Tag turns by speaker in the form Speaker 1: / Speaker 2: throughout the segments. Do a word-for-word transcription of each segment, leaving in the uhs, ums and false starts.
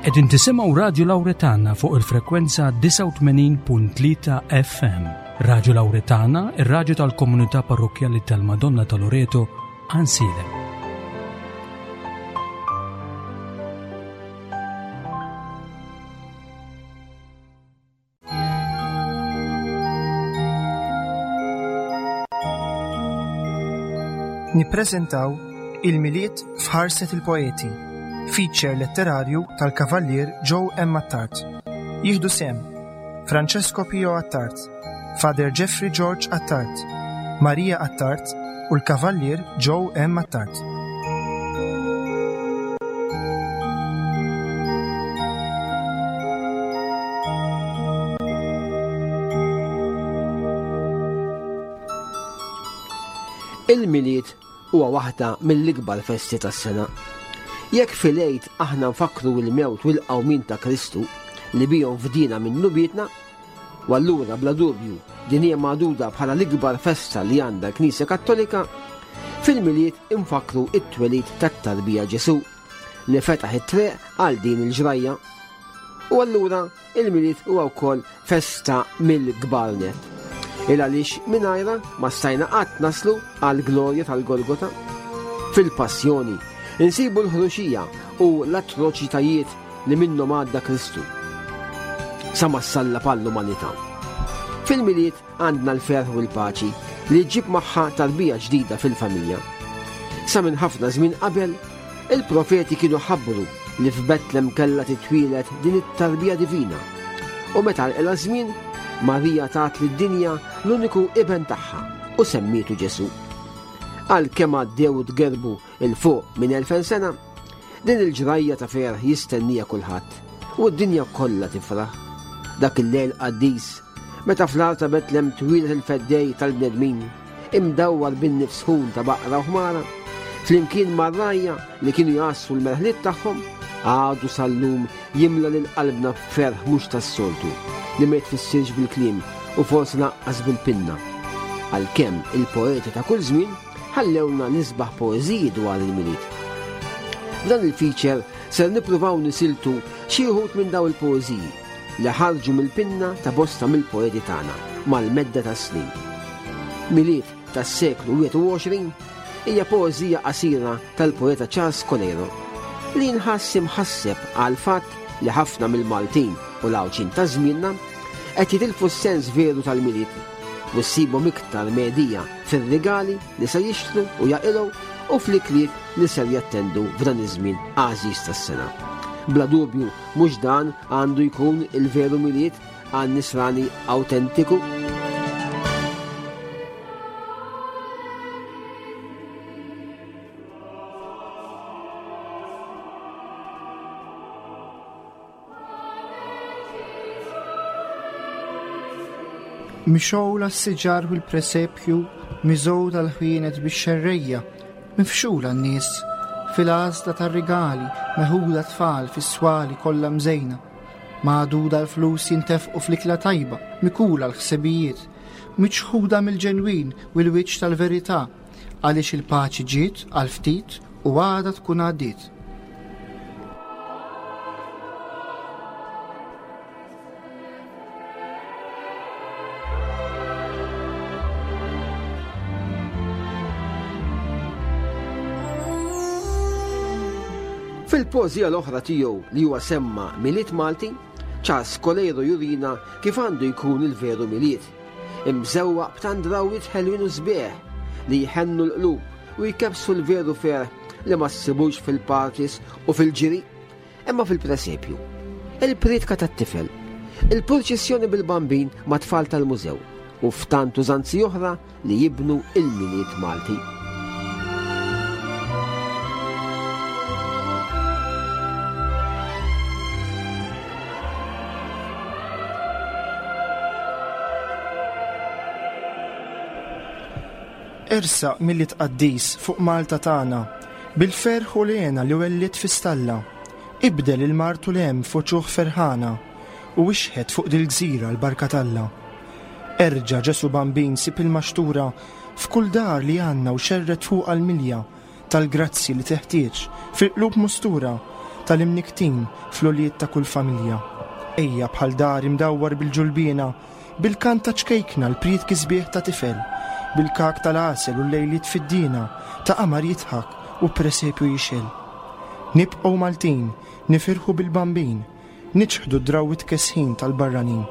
Speaker 1: Qegħdin tisimgħu Radju Lawretana fuq il-frekwenza tisa' u tmenin punt tlieta F M. Radju Lawretana, ir-radju tal-Komunità Parrokjali tal-Madonna ta' Loreto, Ansilem.
Speaker 2: Nippreżentaw il-Miliet f'Ħarset il-Poeti, feature letterarju tal-Kavallier Joe M. Attard. Jieħdu sem Francesco Pio Attard, Father Jeffrey George Attard, Maria Attard u l-Kavallier Joe M. Attard.
Speaker 3: Il-Miliet huwa waħda mill-ikbar festi tas-sena. Jekk filgħid aħna nfakru l-mewt u l-qawmin ta' Kristu li bihom fdina minnu bietna, u allura bla dubju din hija magħduda bħala l-ikbar festa li għandha l-Knisja Kattolika, fil-Miliet infakru it-twelid tat-Tarbija Ġesu li fetaħ it-triq għal din il-ġrajja. U allura il-Miliet huwa wkoll festa mill-kbar net. Il għaliex mingħajrha ma stajna qatt naslu għall glorja tal-Golgota. Fil-Passjoni insibu l-ħruxija u l-atroċitajiet li minnhom għadda Kristu sa ma ssalla pall-umanità. Fil-Miliet għandna l-ferħ u l-paċi li ġġib magħha tarbija ġdida fil-familja. Sa minn ħafna żmien qabel, il-profeti kienu ħabbru li f'Betlem kellha titwieled din it-tarbija divina. U meta l żmien Marija tat lid-dinja l-uniku iben tagħha u semmitu Ġesu. Għalkemm għaddew tgerbu il-fuq minn elfen sena, din il-ġrajja ta' ferħ jistennija kulħadd u d-dinja kollha tifraħ. Dak il-lejl qaddis, meta fl-ar ta' Betlem twilet il-feddej tal-bnedmin, imdawwar bin-nifsħun ta' baqra u ħmara, flimkien mar-rajja li kienu jgħassu l-merħliet tagħhom, għadu sal-lum jimla lil qalbna ferħ mhux tas-soltu li ma jitfissirx bil-kliem u forsi naqqas bil-pinna. Għalkemm il-poeti ta' kull żmien ħallewna nisbaħ poeżiji dwar il-Miliet. F'dan il-feature ser nippruvaw nisiltu xi wħud minn daw il-poeżiji li ħarġu mill-pinna ta' bosta mill-poeti tagħna mal-medda tas-snin. Miliet tas-seklu wieħed u għoxrin hija poeżija qasira tal-poeta Charles Colero li nħassim ħasseb għal fatt li ħafna mill-Maltin u l-għawċin ta' żmienna qed jitilfu s-sens veru tal-Miliet u ssibhom iktar medija fir-rigali li se jixtru u jaqilgħu u fl-ikliet li ser jattendu f'dan iż-żmien għażiż tas-sena. Bla dubju mhux dan għandu jkun il-veru Miliet għan nisrani awtentiku.
Speaker 2: Mixow l-siġar u l-presepju, miżow tal-ħwienet bix-xerrejja, mifxula n-nies, fil-għażla tar-rigali, meħuda tfal fis-swali kollha mżejna. Magħduda l-flus jintefqu fl-ikla tajba, mikula l-ħsebijiet, miċħuda mill-ġenwin u l-wiċċ tal-verità, għaliex il-paċi ġiet għal ftit u għadha tkun għaddiet.
Speaker 3: Fil-pożija l-oħra tiegħu li huwa semma Miliet Malti, Charles Colero jurina kif għandu jkun il-veru Miliet. Imżewwaq b'tandrawwiet ħelwin u sbieħ li jħennu l-qlub u jkebsu l-veru ferħ li ma ssibux fil-parties u fil-ġiri, imma fil-presepju, il-pritka tat-tifel, il-proċessjoni bil-bambin ma' tfal tal-mużew u f'tant użanzi oħra li jibnu il-Miliet Malti.
Speaker 2: Ersa milli tqaddis fuq Malta tagħna, bil-ferħ u lena li welliet fi stalla, ibdel il-martu lem fuċuħ ferħana u wixħed fuq dil-gżira l-barkatalla. Erġa' Ġesu bambin sib il-maxtura f'kull dar li għandna u xerret fuq għal-milja tal-grazzi li teħtieġ fil-qlub mustura tal-imniktin fl-uliet ta' kull familja. Ejja bħal dar imdawwar bil-ġulbina, bil-kant ta' ċkejkna l-priet kisbieħ ta' tifel, bil-kak tal-għasel u l-lejliet fid-dina ta' qamar jitħak u presepju jixel. Nibqgħu Maltin, nifirħu bil-bambin, niċħdu d-drawit kesħin tal-barranin.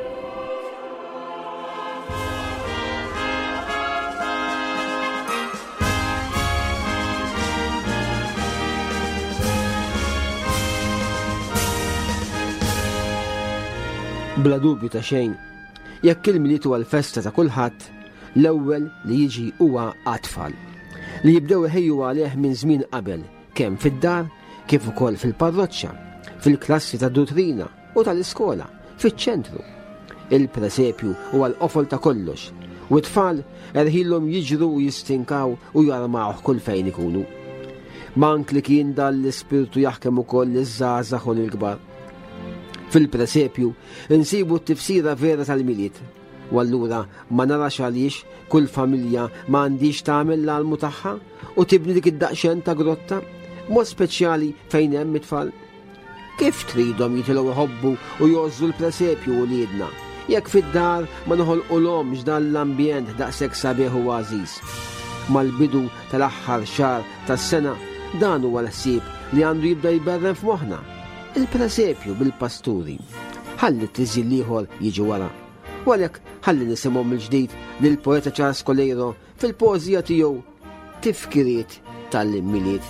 Speaker 3: Bla dubju ta' xejn, jekk il-miliet huwa l-festa ta' kulħadd, l-ewwel li jiġi huwa għat-tfal li jibdew iħejju għalih minn żmien qabel, kemm fid-dar kif ukoll fil-parroċċja, fil-klassi ta' dottrina u tal-iskola, fiċ-ċentru. Il-presepju huwa l-qofol ta' kollox, u t-tfal erħilhom jiġru u jistinkaw u jarmawh kull fejn ikunu. Mank li kien dal l-ispirtu jaħkem ukoll iż-żgħażagħ u l-kbar. Fil-presepju insibu t-tifsira vera tal-miliet, u allura ma narax għaliex kull familja ma għandix tagħmel l-almu tagħha u tibni dik id-daqxen ta' grotta, mod speċjali fejn hemm it-tfal. Kif tridhom jitilgħu iħobbu u jożżu l-presepju u liedna, jekk fid-dar ma noħolqulhomx dan l-ambjent daqshekk sabiħ u għażiż. Mal-bidu tal-aħħar xahar tas-sena dan huwa l-ħsieb li għandu jibda jberren f'moħħna. Il-presepju bil-pasturi, ħalli t-tiżjil ieħor jiġi wara. U għalhekk ħalli nisimgħu mill-ġdid lill-poeta Charles Colleiro fil-poeżija tiegħu Tifkiriet tal-miliet.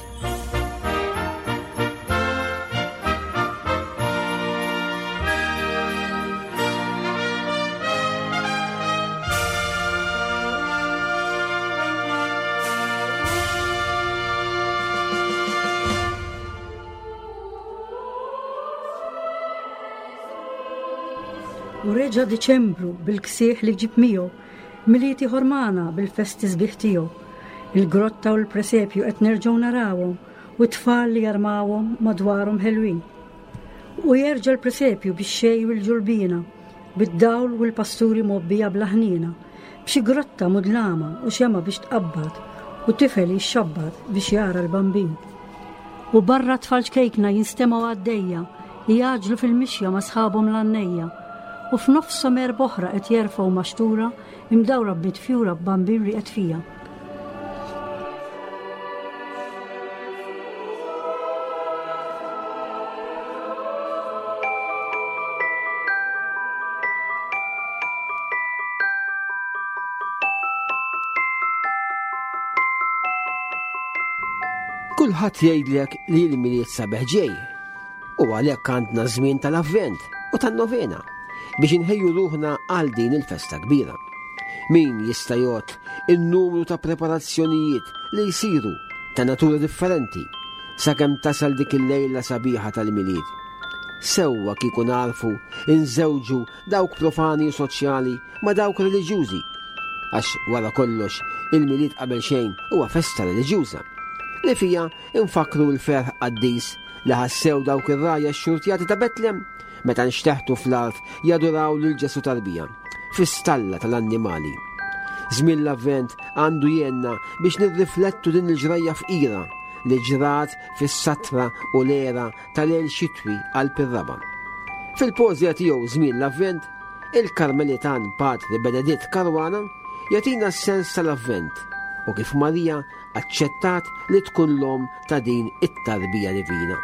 Speaker 4: U reġa' Diċembru bil-ksieħ li ġib miegħu, milieti ħormana bil-festi sbieħ tiegħu. Il-grotta u l-presepju qed nerġgħu narawhom u t-tfal li jarmawhom madwarhom ħelwin. U jerġa' l-presepju bix-xej u l-ġulbina, bid-dawl u l-pasturi mobbija blaħnina, b'xi grotta mudlama u xema biex tqabbad u tifel jixxabbad biex jara l-bambin. U barra tfal ċkejkna jinstemaw għaddejja, jaġlu fil-mixja ma' sħabhom l-għannejja, u f'nofshom erba' oħra qed jerfgħu maxtura imdawra b'mitfjura b'bambin riqet fija.
Speaker 3: Kulħadd jgħidlek li l-miliet sabeħ ġej, u għalhekk għandna żmien tal-avvent u tan-novena biex inħejju ruħna għal din il-festa kbira. Min jista' jgħod in-numru ta' preparazzjonijiet li jsiru ta' natura differenti sakemm tasal dik il-lejla sabiħa tal-miliet. Sewwa kieku narfu inżewġu dawk profani u soċjali ma' dawk reliġjużi, għax wara kollox il-miliet qabel xejn huwa festa reliġjuża li fija infakru l-ferħ qaddis li ħassew dawk ir-raja x-xurtjati ta' Betlem meta nxteħtu fl-art jaduraw lil Ġesu tarbija fis-stalla tal-annimali. Żmien l-avvent għandu jenna biex nirriflettu din il-ġrajja f'ira li ġrat fis-satra u l-era tal-el xitwi għal pirraba. Fil-pożja tiegħu żmien l-avvent, il-Karmelitan Patri Beneditt Karwana jagħtina s-sens tal-avvent u kif Marija aċċettat li tkun l-om ta' din it-tarbija divina.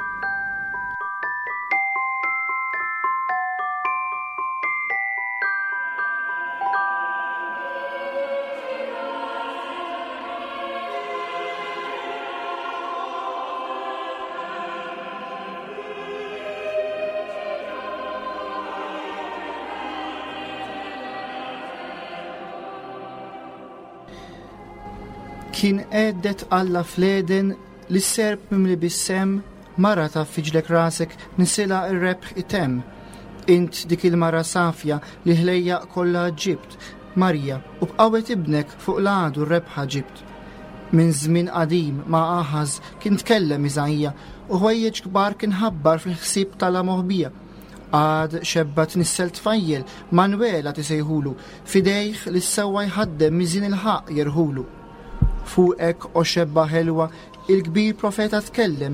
Speaker 2: Kien għeddet Alla fl-Eden li s-serb mimli bissem mara ta' fiġlek rasek nisila ir-rebħ item. Int dik il-mara safja li ħlejja kollha ġibt, Marja, u bqawet ibnek fuq l-għadu r-rebħa ġibt. Min żmien qadim ma' Aħaz kien tkellem Iżajja u ħwejjeġ kbar kien ħabbar fil-ħsieb tal-moħbija. Għad xebbat nissel tfajjel Manwela tisejħulu, fidejh li s-sewwa jħaddem miżin il-ħaq jerħulu. Fuqek o xebba ħelwa il-kbir profeta tkellem,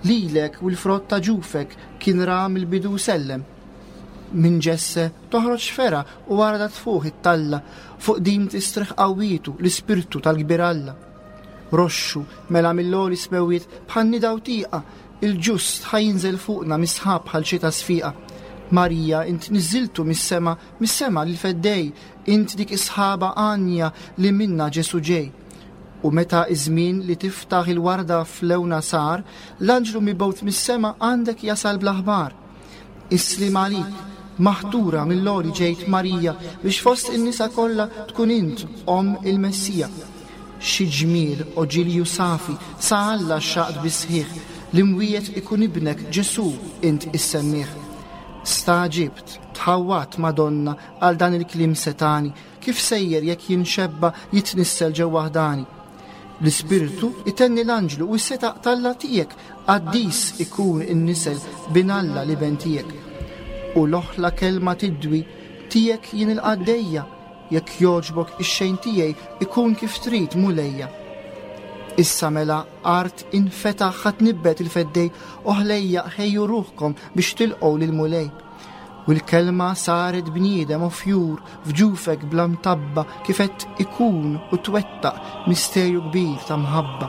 Speaker 2: lilek u l-frott ta' ġufek kien ram il-bidu sellem. Min ġesse toħroġ fera u għarda tfuħ it-talla fuq dim tistriħ qawwitu l-ispirtu tal-gbiralla. Roxxu mela mill-loli smewiet bħanni dawtiqa il-ġust ħajinżel fuqna misħab bħal xita sfiqa. Marija, int niżiltu mis-sema, mis-sema li l-feddej, int dik isħaba Anja li minna Ġesu ġej. U meta iż-żmien li tiftaħ il-warda f'lewna sar, l-anġlu mibgħut mis-sema għandek jasal bl-aħbar. Islim għalik, maħtura mill-loli ġejt Marija biex fost in-nisa kollha tkun int om il-Messija. Xi ġmiel oġilju safi sa Alla xaqt bisħiħ l-imwiet ikun ibnek Ġesu int issemmiħ. Staġibt, tħawat Madonna għal dan il-klim setani, kif sejjer jekk jinxebba jitnissel ġew waħdani. L-ispirtu itenni l-anġlu u s-setaq talla tijek, għaddis ikun in-nisel binalla li bentijek. U l-oħla kelma tidwi tijek jien il-qaddejja, jekk joġbok ix-xejn tijej ikun kif trid mulejja. Issa mela art infetaħ ħat nibbet il-feddej oħlejja ħejju ruħkom biex tilqgħu lil mulej. U l-kelma saret bniedem u fjur fġufek bla mtabba kifet ikun u twettaq misterju kbir ta' mħabba.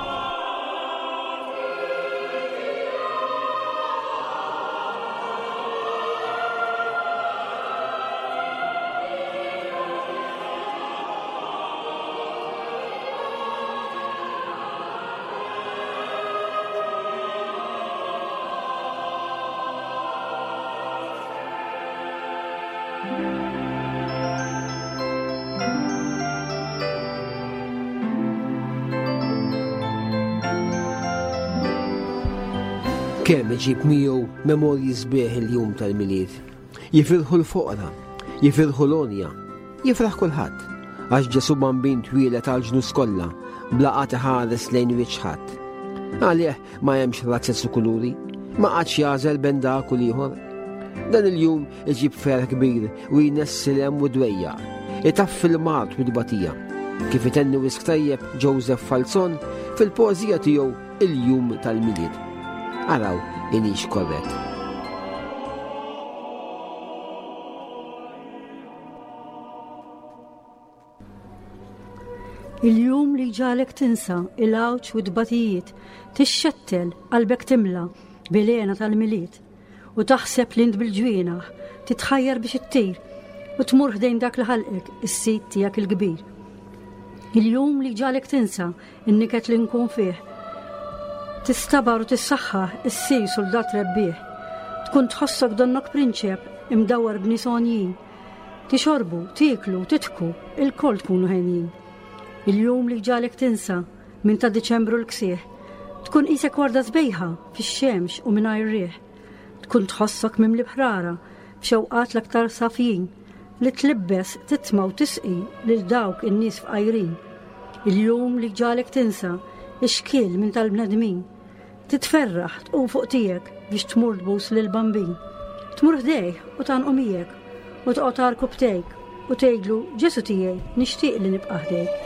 Speaker 3: Kemm iġib miegħu memorji sbieħ il-jum tal-milied. Jifirħu l-foqra, jifirħu l-onja, jifraħ kulħadd, għax Ġesu bambin twilet għal ġnus kollha bla qatt iħares lejn wiċċ ħadd. Għalih ma hemmx razzezz u kuluri, ma qatx jażel bejn dak u ieħor. Dan il-jum iġib ferħ kbir u jnessilem u dwejjaq, itaffi l-mart u d-batija, kif itenni wisq tajjeb Joseph Falzon fil-poeżija tiegħu Il-jum tal-milied. Araw inix korrett.
Speaker 4: Il-jum li ġalek tinsa il-għawċ u d-batijiet tixxettel qalbek timla bil-għena tal-milied u taħseb li int bil-ġwienaħ titħajjar biex ittir u tmur ħdejn dak li ħalqek is-sit tiegħek il-kbir. Il-jum li ġalek tinsa in-niket li nkun fih tistabar u tissaħħaħ issir soldat rebbieħ, tkun tħossok donnok prinċep imdawar b'nisonjin, tixorbu, tiklu, titku, il-koll tkunu ħenjin. Il-jum li ġalek tinsa minn ta' Diċembru l-ksieħ, tkun isek warda zbejħa fix-xemx u mingħajr rieħ, tkun tħossok mimli bħrara b'xewqat l-aktar safjin li tlibbes titma' u tisqi lil dawk in-nies f'qajrin. Il-jum li ġalek tinsa ix-xkiel minn tal-bnedmin, titferraħ tqum fuq tiegħek biex tmur tbus lil bambin. Tmur ħdejh u tanqu miegħek u tqgħod tarku btejk u tgħidlu Ġesu tiegħi nixtieq li nibqa' ħdejk.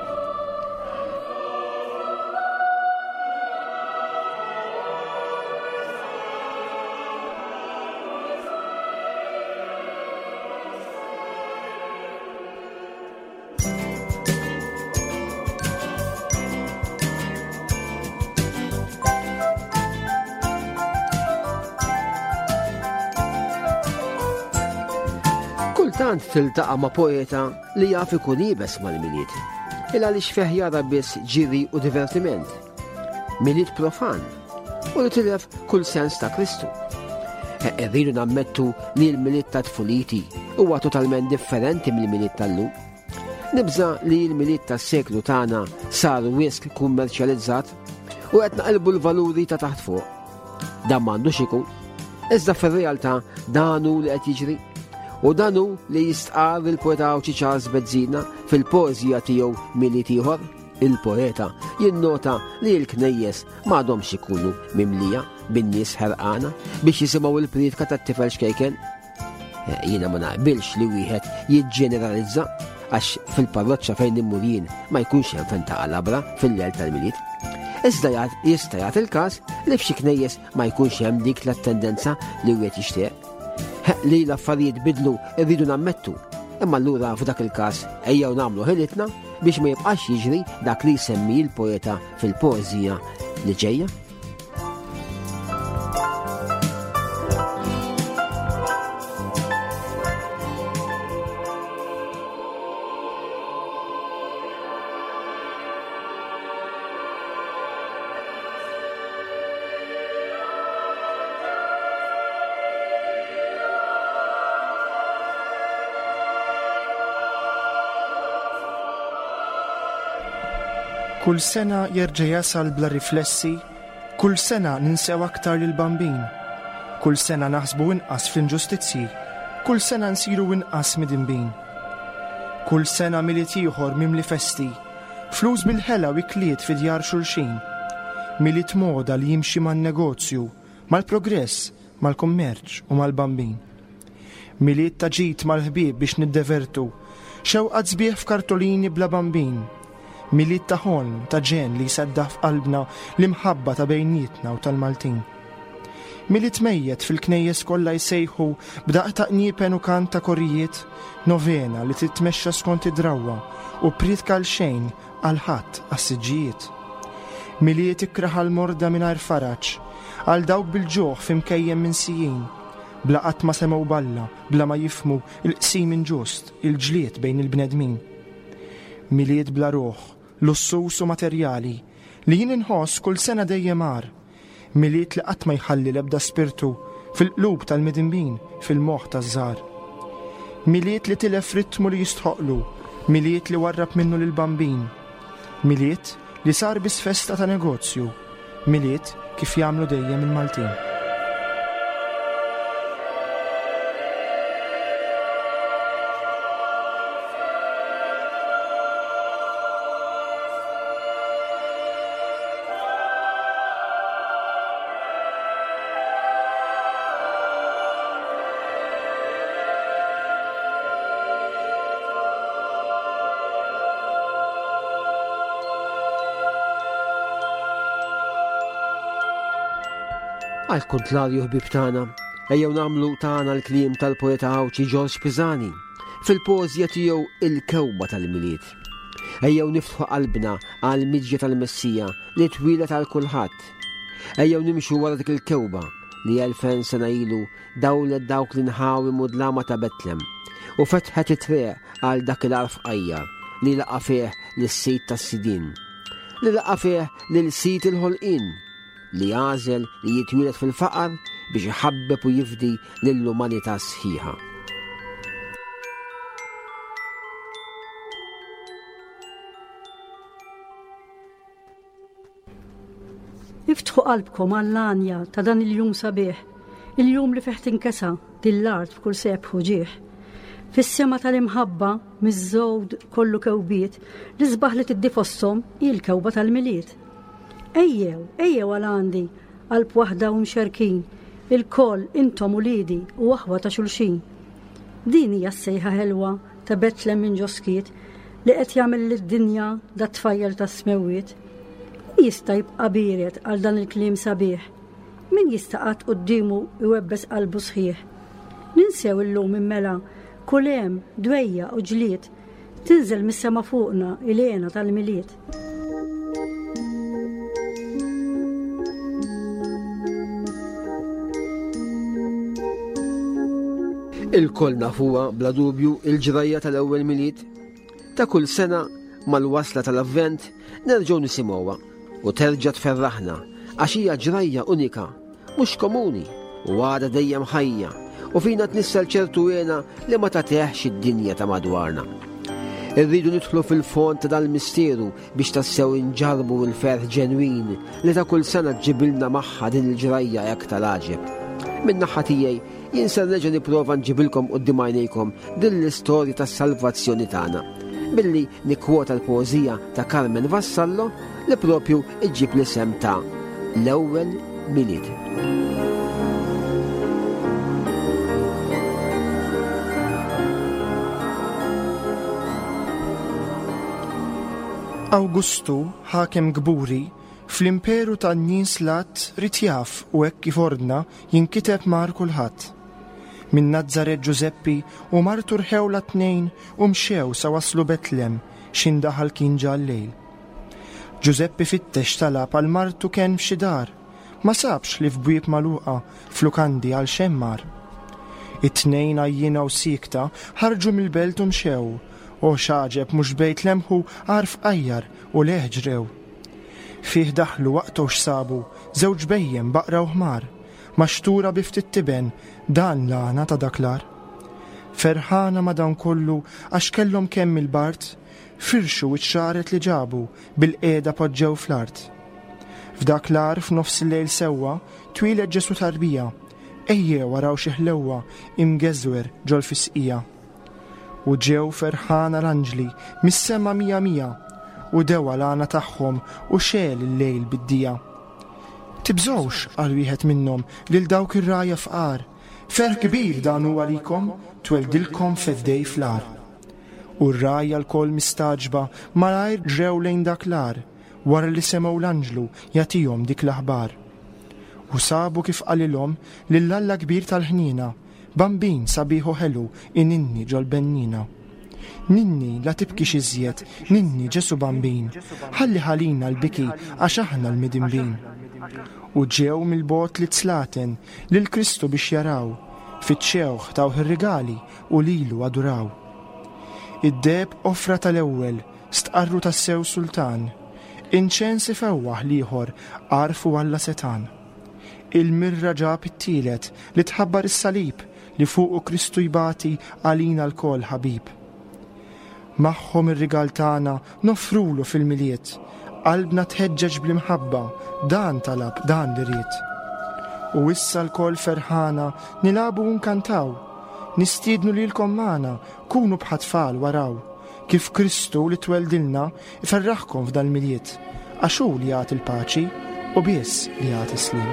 Speaker 3: Kultant tiltaqa' ma' poeta li jaf ikun jibes mal-milied, il għaliex fih jara biss ġiri u divertiment. Milied profan u li tilef kull sens ta' Kristu. Irridu nammettu li l-milied ta' tfuliti huwa totalment differenti mill-milied tal-lum. Nibża li l-milied tas-seklu tagħna saru wisq kummerċjalizzat u qed naqilbu l-valuri ta' taħt fuq. Dan m'għandux ikun, iżda fir-realtà dan hu li qed jiġri. U danu li jistqar il-poeta Charles Bezzina fil-poezija tiegħu Milied ieħor, il-poeta jinnota li l-knejjes m'għadhomx ikunu mimlija bin-nies ħerqana biex jisimgħu il-priedka tat-tifel xkejken. Jiena ma naqbilx li wieħed jiġġeneralizza għax fil-parroċċa fejn immur jien ma jkunx hemm fejn taqa' labra fil-lejl tal-milied. Iżda jista' jagħti il-każ li f'xi knejjes ma jkunx hemm dik l-tendenza li wieħed jixtieq. Li l-affarijiet bidlu rridu nammettu, imma allura f'dak il-każ ejjew nagħmlu ħilitna biex ma jibqax jiġri dak li jsemmi l-poeta fil-poeżija li ġejja.
Speaker 2: Kull sena jerġa' jasal bla riflessi, kull sena ninsew aktar lil bambin, kull sena naħsbu inqas fl-inġustizzji, kull sena nsiru inqas midinbin. Kull sena miliet ieħor mimli festi, flus bil-ħela u ikliet fi djar xulxin, miliet moda li jimxi man-negozju, mal-progress, mal-kummerċ u mal-bambin. Miliet ta' ġid mal-ħbieb biex niddevertu, xewqat sbieħ f'kartolini bla bambin, miliet ta' ħolm ta' ġen li jsaddaħ f'qalbna l-imħabba ta' bejnietna u tal-Maltin. Miliet mejjed fil-knejjes kollha jsejħu b'daq ta' qniepen u kant ta' korrijiet, novena li titmexxa skont id-drawwa u pritka l xejn għal ħadd għas-siġġijiet. Miliet ikraħ l-morda mingħajr faraġġ, għal dawk bil-ġuħ f'imkejjem minn sijin, bla qatt ma semgħu balla, bla ma jifmu il-qsim inġust, il-ġlied bejn il-bnedmin. Miliet bla ruħ, lussus u materjali li jien inħoss kull sena dejjem għar, miliet li qatt ma jħalli l-ebda spirtu fil-qlub tal-midinbin fil-moħħ taż-żgħar. Miliet li tilef ritmu li jistħoqlu, miliet li warrab minnu lil bambin, miliet li sar bis festa ta' negozju, miliet kif jagħmlu dejjem il-Maltin.
Speaker 3: Għal kontrarju ħbib tagħna, ejjew nagħmlu tagħna l-kliem tal-poeta Awċi George Pisani fil-pożja tiegħu Il-Kewba tal-Miliet. Ejjew niftħu qalbna għal miġja tal-Messija li twilet għal kulħadd. Ejjew nimxu wara dik il-kewba li elfen sena ilu dawlet dawk li nħawimu d-lama ta' Betlem u fetħet it-triq għal dak il-arf qajjar li laqa fih lis-sit tas-sidin, li laqa fih lil-sit il-ħolqien, li għażel li jitwilet fil-faqar biex iħabbeb u jifdi lill-umanità sħiħa.
Speaker 4: Iftħu qalbkom għall-anja ta' dan il-jum sabiħ, il-jum li fih tinkesa dill-art f'kull sebħ u ġieħ. Fis-sema tal-imħabba miż-żewd kollu kewbiet li sbaħ li tiddi fosthom il-kewba tal-miliet. Ejjew, ejjew għal-għandi, qalb waħda u mxerkin, il-koll intom u lidi u waħwa ta' xulxin. Din hija s-sejħa ħelwa ta' Betlem minn ġoskiet li qed jagħmel lid-dinja da tfajjel ta' smewwiet. Jista' jibqa' bieret għal dan il-kliem sabiħ, min jista' qatt qudiemu iwebbes qalbu sħiħ. Ninsew illum immela kull hemm dwejja u ġlied tinżel mis-sema fuqna il-għena tal-miliet.
Speaker 3: Il-koll nafuha bla dubju il-ġrajja tal-ewwel miliet ta' kull sena mal-wasla tal-avvent nerġgħu nisimgħuha u terġa' tferraħna għax hija ġrajja unika, mhux komuni u għadha dejjem ħajja u fina tnissel ċertu għena li ma tateħx id-dinja ta' madwarna. Irridu nidħlu fil-font dal-misteru biex tassew inġarbu l-ferħ ġenwin li ta' kull sena ġibilna magħha din il-ġrajja jak tal-aġeb. Min naħa tiegħi jien se nerġa' nipprova nġibilkom quddiem għajnejkom din l-istorja tas-salvazzjoni tagħna billi nikkwota l-poeżija ta' Carmen Vassallo li propju iġġib l-isem ta' L-ewwel Miliet.
Speaker 2: Awgustu, ħakem gburi, Fl-imperu tan-nies Lat rid jaf u hekk kif ordna jinkiteb mar kulħadd. Min Nażaret Ġuseppi u martu rħewla tnejn u mxew sa waslu Betlem x'indaħal kien ġa llejl. Ġuseppi fittex talab għal martu kien f'xi dar, ma sabx li f'bwieb magħluqa flukandi għal xemmar. It-tnejn għajjina u sikta ħarġu mill-belt u mxew, u xaġeb mhux bejt lemħu għarf qajjar u leħ ġrew. Fih daħlu waqtu x'sabu żewġ bejjem baqra u ħmar, maxtura bi ftit tiben dan l-għana ta' daklar. Ferħana ma dan kollu għax kellhom kemm il-bart, firxu iċ-xaret li ġabu bil-qiegħda poġġew fl-art. F'dak l-ar f'nofs il-lejl sewwa twilet Ġesu tarbija, ejjew waraw xi ħlewwa imgeżwer ġol fisqija. U ġew ferħana l-anġli mis-sema mija mija u dewa l-għana tagħhom u xel il-lejl bid-dija. Tibżgħux qal wieħed minnhom lil dawk ir-rajja fqar, ferħ kbir dan huwa għalikom tweldilkom f'fdej fl-ar. U r-rajja l-kol mistaġba malajr ġrew lejn dak l-ar, wara li semgħu l-anġlu jagħtihom dik l-aħbar. U sabu kif qalilhom lill-Alla kbir tal-ħnina, bambin sabiħu ħelu ininni ġol bennina. Ninni la tibkix iżjed, ninni Ġesu bambin, ħalli ħalina l-biki għax aħna l-midinbin. U ġew mill-bot li tslaten lil Kristu biex jaraw, fiċ-ċewħ tawh ir-rigali u lilu aduraw. Id-deb offra tal-ewwel stqarru tas-sew sultan, inċensi fewwaħ liħor qarfu Alla setan. Il-mirra ġab it-tielet li tħabbar is-salib li fuqu Kristu jbati għalina l-kol ħabib. Magħhom ir-rigal tagħna nofrulu fil-miliet, qalbna tħeġġeġ bl-imħabba, dan talab dan li ried. U issa l-kol ferħana nilabu nkantaw, nistiednu lilkom magħna kunu bħat-tfal waraw, kif Kristu li tweldilna iferraħkom f'dal-miliet, għax hu li jagħti l-paċi u biss li jagħti slim.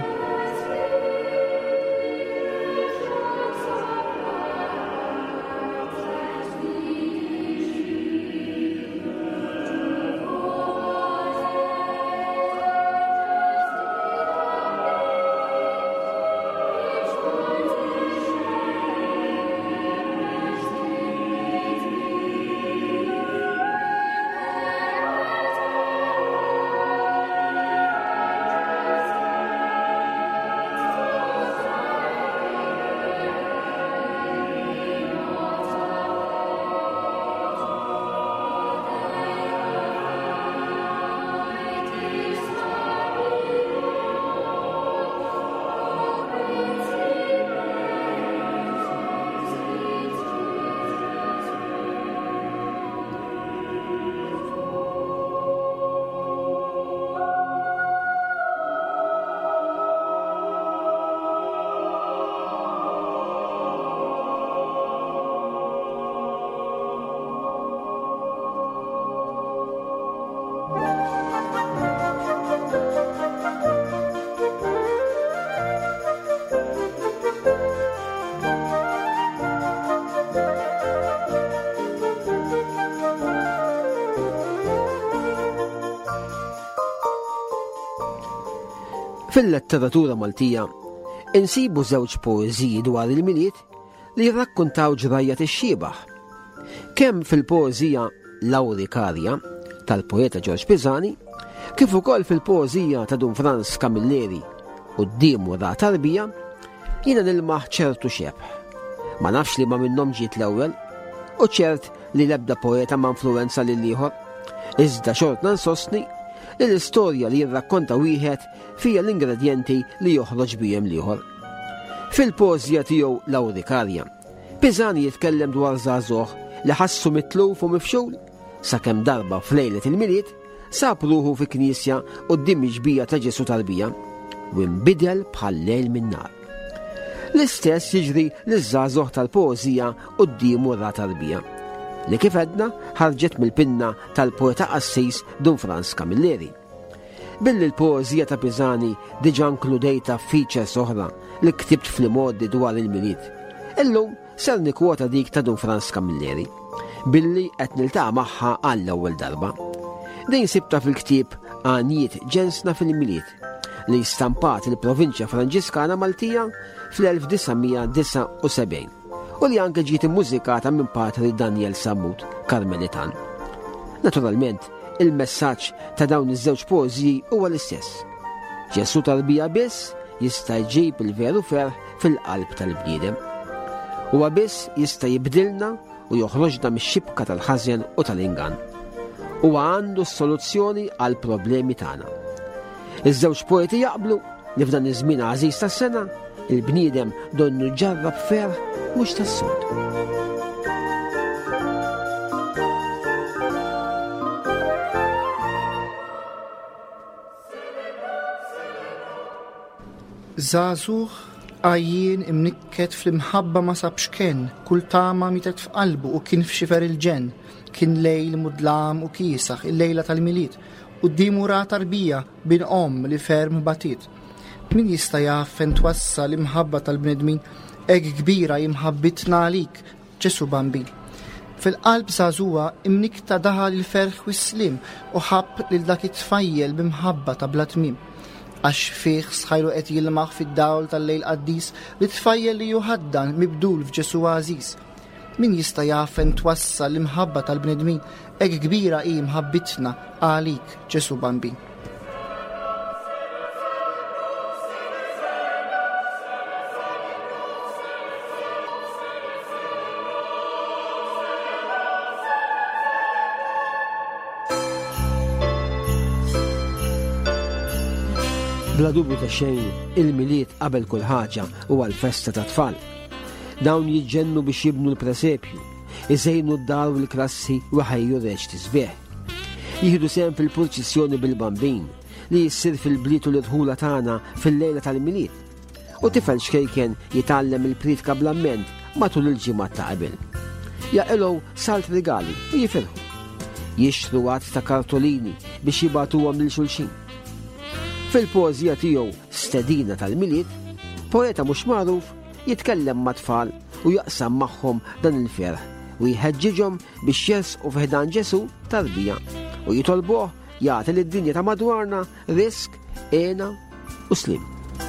Speaker 3: Fil-letteratura Maltija insibu żewġ poeżiji dwar il-miliet li jirrakkuntaw ġrajja ix-xiebaħ. Kemm fil-poeżija Laurikarja tal-poeta George Pisani, kif ukoll fil-poeżija ta' Dun Franz Camilleri u d-Diemu ra tarbija, jiena nilmaħ ċertu xebħ. Ma nafx li ma minnhom ġiet l-ewwel, u ċert li l-ebda poeta ma influwenza lil ieħor, iżda xortna nsostni li l-istorja li jirrakkonta wieħed fija l-ingredjenti li joħroġ bihom l-ieħor. Fil-poeżija tiegħu Laurikarja, Pisani jitkellem dwar żagħżugħ li ħassu mitluf u mifxul sakemm darba f'lejlet il-miliet sab ruħu fi knisja quddiem miġbija ta' Ġesu tarbija u nbidel bħal lejl min-nar. L-istess jiġri liż-żagħżugħ tal-poeżija quddiem ra tarbija, li kif għedna ħarġet mill-pinna tal-poeta Assis Dun Franz Camilleri. Billi l-poeżija ta' Pisani diġà inkludejta features oħra li ktibt fl-modi dwar il-miliet. Illum ser nikkwota dik ta' Dun Franz Camilleri, billi qed niltaqa' magħha għall-ewwel darba. Din sibta fil-ktieb Għanijiet ġensna fil-miliet li stampat il-provinċja Franġiskana Maltija fl-elf tisa' disa' u sebgħin u li anke ġiet immużikata minn Patri Daniel Sammut, Karmelitan. Naturalment, il-messaġġ ta' dawn iż-żewġ poeżiji huwa l-istess. Ġesu tarbija biss jista' jġib il-veru ferħ fil-qalb tal-bniedem. Huwa biss jista' jibdilna u joħroġna mix-xibka tal-ħażen u tal-ingann. Huwa għandu s-soluzzjoni għal problemi tagħna. Iż-żewġ poeti jaqblu li f'dan iż-żmien għażiż tas-sena il-bniedem donnu ġarrab ferħ mhux tas-sod.
Speaker 2: Żagħżugħ għajjien imnikket fl-imħabba ma sabx kien, kull tama mitet f'qalbu u kien f'xifer il-ġen, kien lejl mudlam u kiesaħ il-lejla tal-miliet u d-dimu ra tarbija bin om li ferm batit. Min jista' jaf fejn twassal l-imħabba tal-bnedmin hekk kbira jimħabbitna għalik, Ġesu bambin. Fil-qalb żagħżugħa imnikta daħal il-ferħ u s-slim u ħabb lil dak it-tfajjel b'imħabba ta' bla tmiem. Għax fih sħajru qed jilmaħ fid-dawl tal-lejl qaddis li tfajjel li juħaddan mibdul f'Ġesu għażiż. Min jista' jaf fejn twassal l-imħabba tal-bnedmin hekk kbira hi mħabbitna għalik, Ġesu bambin.
Speaker 3: Bla dubju ta' xejn, il-miliet qabel kull ħaġa huwa l-festa ta' tfal. Dawn jiġġennu biex jibnu l-presepju, iżejnu d-dar u l-klassi u ħajju reċ tisbieħ. Jieħdu sehem fil-purċissjoni bil-bambin li jissir fil-bliet u l-irħula tagħna fil-lejla tal-miliet. U tifel xkejken jitgħallem il-pritka bl-amment matul il-ġimgħat ta' qabel. Jaqilgħu salt regali u jifirħu. Jixtru għad ta' kartolini biex jibatuhom lil xulxin. Fil-poezija tiegħu Stedina tal-miliet, poeta mhux magħruf jitkellem ma' tfal u jaqsam magħhom dan il-ferħ u jħeġġiġhom biex jersqu f'ħdan Ġesu tarbija u jitolbuh jagħti lid-dinja ta' madwarna risk, għena u slim.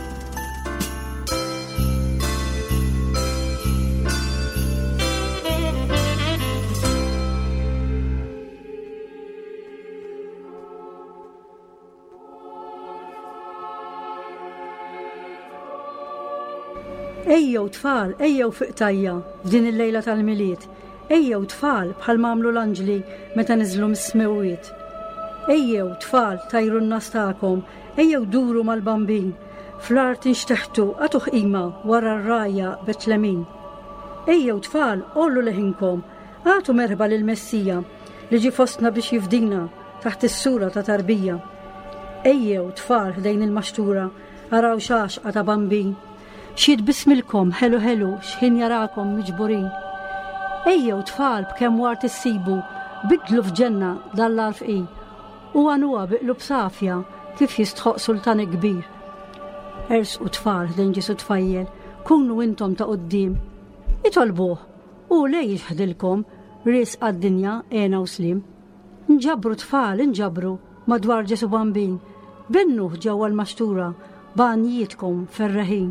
Speaker 4: Ejjew tfal, ejjew fiqtajja f'din il-lejla tal-miliet. Ejjew tfal bħal mamlu l-anġli meta niżlu mis-smewwiet. Ejjew tfal tajru n-nas tagħkom, ejjew duru mal-bambin. Fl-art inxteħtu għatu ħqima wara r-rajja Betlemin. Ejjew tfal ollu leħinkom, għatu merħba lill-Messija li ġi fostna biex jifdina taħt is-sura ta' tarbija. Ejjew tfal ħdejn il-maxtura, araw xaxqa ta' bambin. Xid bismilkom, ħelu ħelu, xħin jarakom miġburin. Ejjew tfal b'kemm wart issibu, bidlu f'ġenna dall-arfqi, u għanuha biqlu b'safja kif jistħoq sultan kbir. Ers u tfal ħdejn Ġesu tfajjel, kunu intom ta' qoddim. Itolbuh, u lej jħdilkom, ris għad-dinja għena u slim. Nġabru tfal, nġabru, madwar Ġesu bambin, bennuh ġewwa l-maxtura, banjietkom ferraħin.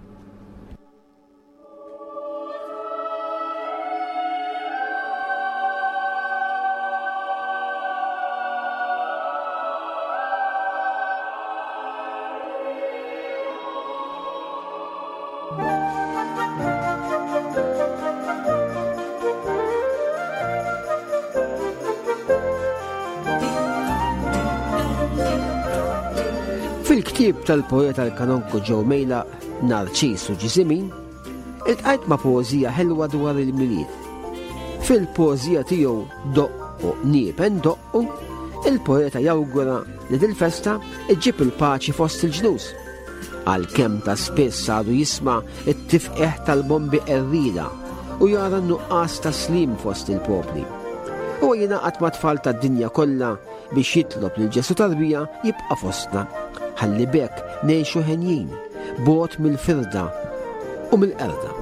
Speaker 3: Fil-ktieb tal-poeta l-kanonku Joe Mejla Narċisu Ġisimin, iltqajt ma' poeżija ħelwa dwar il-miliet. Fil-poeżija tiegħu Doqqu Nieben Doqqu, il-poeta jawgura li dil-festa iġġib il-paċi fost il-ġnus. Għalkemm ta' spiss għadu jisma' it-tifqeħ tal-bombi qerrida u jara n-nuqqas ta' slim fost il-popli. U jingħaqad ma' tfal tad-dinja kollha biex jitlob lil Ġesu tarbija jibqa' fostna. Ħalli bekk ngħixu ħenjin, bogħod mill-firda u mill-qerda.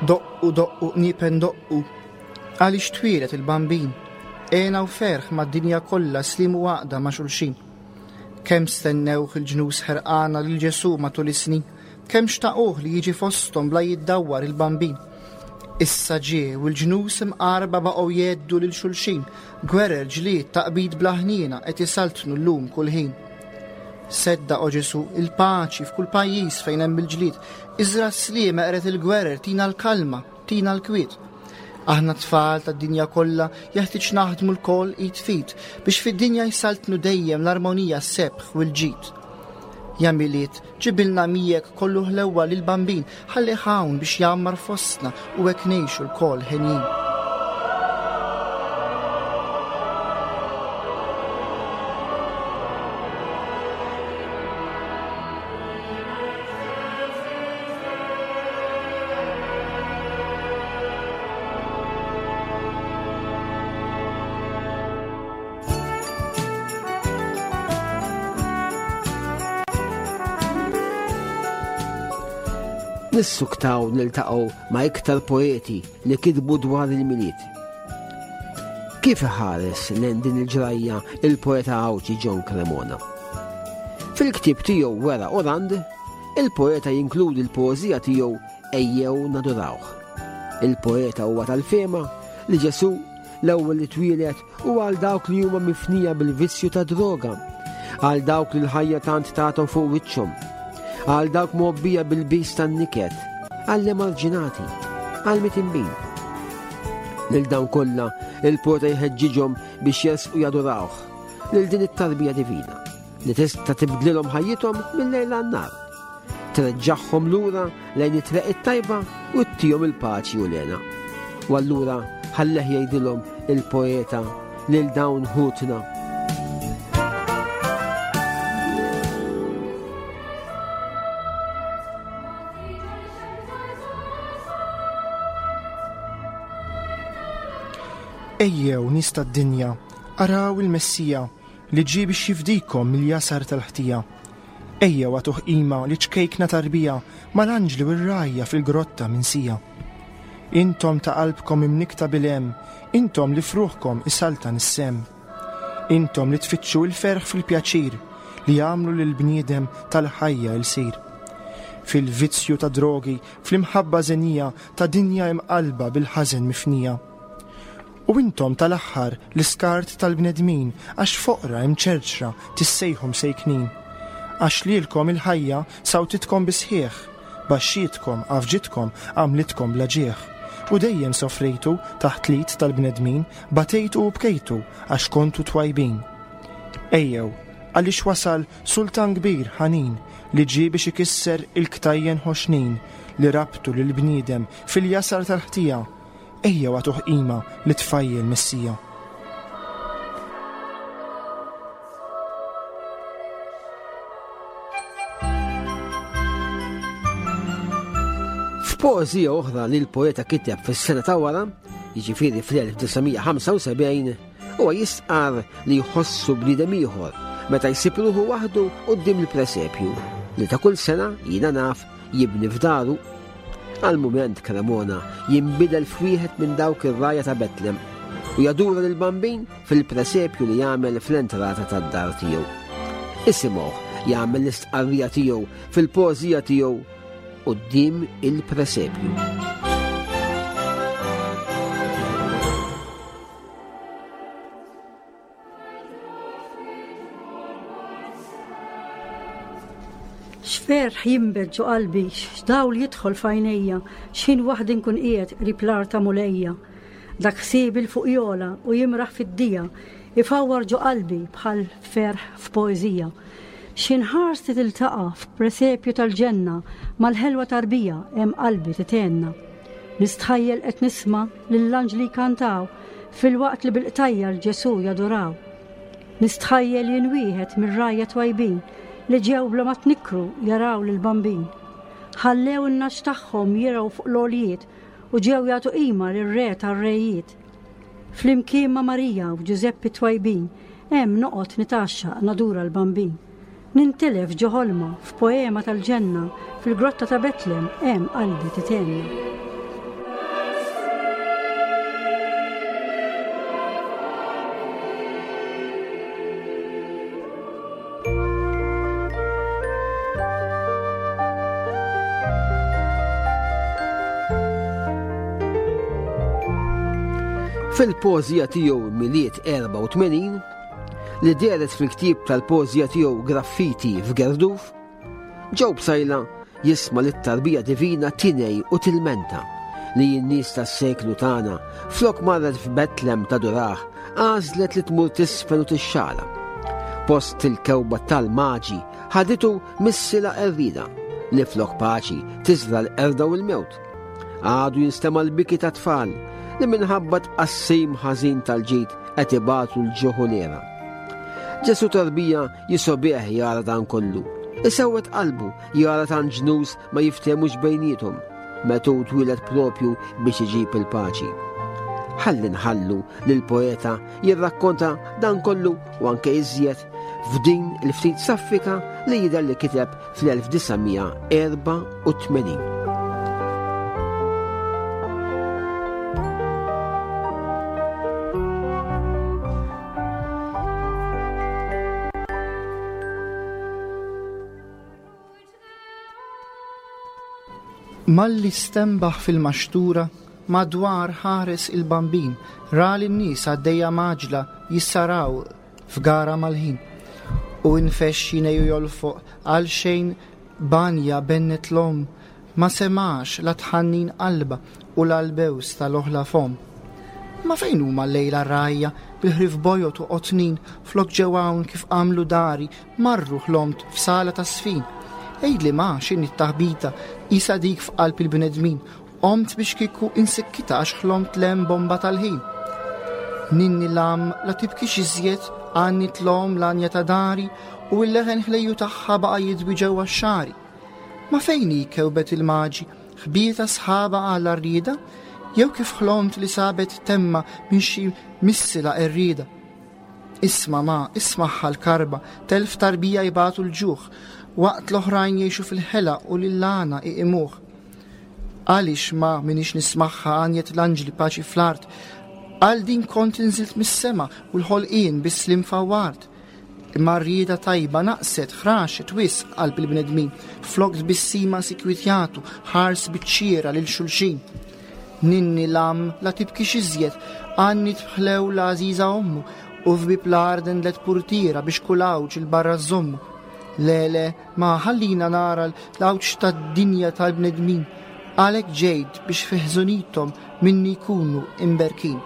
Speaker 2: Doqqu doqqu nipen doqqu, għaliex twilet il-bambin, ena u ferħ ma' dinja kollha slim u għaqda ma' xulxin. Kemm stennewh il-ġnus ħerqana lil Ġesu matul is-snin, kemm xtaquh li jiġi fosthom bla jiddawwar il-bambin. Issa ġie u l-ġnus imqarba baqgħu jgħeddu lil xulxin, gwerer ġlied taqbid bla ħniena qed isaltnu llum kull ħin. Sedda o Ġesu il-paċi f'kull pajjiż fejn hemm il-ġlied, iżra s-sliem eqret il-gwerer tina l-kalma, tina l-kwiet. Aħna tfal tad-dinja kollha jeħtieġ naħdmu l-koll id fit biex fid-dinja jsaltnu dejjem l-armonija s-sebħ u l-ġid. Ja miliet, ġibilna miegħek kollu ħlewwa lil bambin ħalli hawn biex jammar fostna u hekk ngħixu l-koll ħenjin.
Speaker 3: Nissuktaw niltaqgħu ma' iktar poeti li kitbu dwar il-miliet. Kif iħares lejn din il-ġrajja il-poeta Awċi John Cremona? Fil-ktieb tiegħu Wera Orand, il-poeta jinkludi l-poeżija tiegħu Ejjew nadurawh. Il-poeta huwa tal-fema li Ġesu l-ewwel li twieled u għal dawk li huma mifnija bil-vizzju ta' droga, għal dawk li l-ħajja tant tagħthom fuq wiċċhom, għal dawk mobbija bil-bis tan-niket, għall-emarġinati, għall-mitimbin. Lil dawn kollha il-poeta jħeġġiġhom biex jesqu jadurawh lil din it-tarbija divina li tista' tibdlilhom ħajjithom mill-lejl għan-nar, treġġaħħom lura lejn it-treq it-tajba u ttihom il-paċi u lena. U allura ħalleh jgħidilhom il-poeta lil dawn ħutna.
Speaker 5: Ejjew nies tad-dinja, araw il-Messija li ġie biex jifdikom mill-jasar tal-ħtija. Ejjew għatuh qima li ċkejkna tarbija mal-anġli u r-rajja fil-grotta minsija. Intom ta' qalbkom imnikta bil-hemm, intom li fruħkom isaltan is-sem. Intom li tfittxu il-ferħ fil-pjaċir li jagħmlu lill-bniedem tal-ħajja l-sir. Fil-vizzju ta' drogi, fl-imħabba żenija ta' dinja imqalba bil-ħażen mifnija. U intom tal-aħħar l-iskart tal-bnedmin għax foqra imċerċra tissejhom sejknin. Għax lilkom il-ħajja sawtitkom bisħieħ, baxxietkom għafġitkom għamlitkom bla ġieħ. U dejjem sofrejtu taħt lid tal-bnedmin, batejtu u bkejtu għax kontu twajbin. Ejjew, għaliex wasal sultan kbir ħanin li ġie biex ikisser il-ktajjen ħoxnin li rabtu lil-bniedem fil-jasar tal-ħtija. Ejjew għatuh qima li tfajjel Messija.
Speaker 3: F'poeżija oħra li l-poeta kiteb fis-sena ta' wara, jiġifieri fl-elf tisgħemija ħamsa u sebgħin, huwa jistqar li jħossu bniedem ieħor meta jsib ruħu waħdu quddiem il-presepju li ta' kull sena jiena naf jibni f'daru. Għal-mument Cremona jinbidel f'wieħed minn dawk ir-rajja ta' Betlem u jadura lill-bambin fil-presepju li jagħmel fl-entrata tad-dar tiegħu. Isimgħuh jagħmel l-istqarrija tiegħu fil-poeżija tiegħu quddiem il-presepju.
Speaker 4: Xferħ jimbed ġo qalbi, x'dawl jidħol f'għajnejja, x'ħin waħd inkun qiegħed qrib l-art ta' mulejja. Dak ħsiebi l-fuqjola u jimraħ fid-dija, ifawwar ġo qalbi bħal ferħ f'poeżija. X'in ħarsti tiltaqa' f'presepju tal-ġenna mal-ħelwa tarbija hemm qalbi titenna. Nistħajjel qed nisma' lill-anġli jkantaw fil-waqt li bil-qtajja l-Ġesu jaduraw. Nistħajjel jien wieħed mir-rajja twajbin li ġew bla ma tnikru jaraw lill-bambin. Ħallew in-naċ tagħhom jiraw fuq l-għoljiet u ġew jagħtu qima lir-re tar-rejiet. Flimkien ma' Marija u Ġuseppi twajbin hemm noqgħod nitaxxa nadura l-bambin. Nintelef ġo ħolma f'poema tal-ġenna fil-grotta ta' Betlem hemm qalbi titenna.
Speaker 3: Fil-pożija tiegħu miliet erba' u tmenin li deret fil-ktieb tal-pożija tiegħu Graffiti f'Gerduf, Joe Bsajla jisma' lit-tarbija divina tinej u tilmenta li n-nies tas-seklu tagħna flok marret f'Betlem ta' Duraħ għażlet li tmur tisfen u tixxala. Post il-kewba tal-maġi ħaditu missila errida li flok paċi tiżra l-erda u l-mewt. Għadu jinstema l-biki ta' tfal li minħabba tqassim ħażin tal-ġid qed ibatu l-ġoħolera. Ġesu tarbija jisobieħ jara dan kollu. Isewwet qalbu jara tan ġnus ma jiftemux bejnietom, metu twilet propju biex iġib il-paċi. Ħalli nħallu lil poeta jirrakkonta dan kollu u anke iżjed f'din il-ftit saffika li jidher li kiteb fl-elf disajn erba' u tmenin.
Speaker 2: Malli stembaħ fil-maxtura madwar ħares il-bambin ra l-nies għaddejja maġla jissaraw f'gara mal-ħin u nfexxi neju jolfoq għal xejn banja bennet l-om ma semax la tħannin qalba u l-albews tal-oħla fom. Ma fejn huma lejla rajja bil-ħrif bojot u qotnin flok ġewawn kif għamlu dari marru ħlomt f'sala ta' sfin. Ejdli ma x'inhi t-taħbita isa dik f'qalb il-bnedmin qomt biex kieku insikkita għax ħlomt lem bomba tal-ħin. Ninni lam la tibkix iżjed għanni tlom lanja ta' dari u l-leħen ħlejju tagħha baqa' jidwi ġewwa x-xari. Ma fejn hi kewbet il-maġi ħbieta sħaba għal rrieda jew kif ħlomt li sabet temma minn xi missila rrieda. Isma' ma ismaħħa l-karba telf tarbija jibatu l-ġuħ waqt l-oħrajn jiexu fil-ħela u l-lana iqimuh. Għalix ma minix nismaħħa għanjet l-anġli paċi fl-art, għal din kont inżilt mis-sema u l-ħolqien bis-slim fawart. Imma rrieda tajba naqset ħraxet wis qalb il-bnedmin, flokt bis-sima sikwitjatu ħars biċċiera lil xulxin. Ninni lam la tibkix iżjed għanni tbħlew la għażiża ommu u f'bib l-arden let purtira biex kulawġ il-barra żommu. Lele, ma ħallina nara l-awċ ta' dinja tal-bnedmin, għalek ġejd biex fiħżonitom minni kunu imberkin.